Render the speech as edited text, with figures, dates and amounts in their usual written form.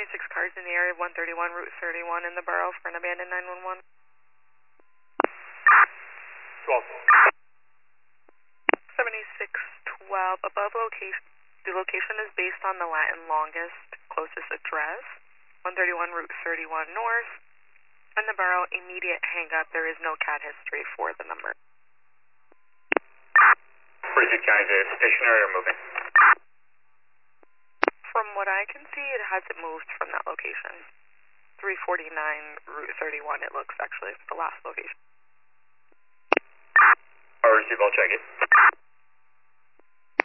76 cars in the area of 131 Route 31 in the borough for an abandoned 911. 12. 7612, above location. The location is based on the Latin longest closest address, 131 Route 31 North. In the borough, immediate hang-up. There is no CAD history for the number. 46 County, is it stationary or moving? From what I can see, it hasn't moved from that location. 349 Route 31, it looks actually, the last location. I'll receive, I'll check it.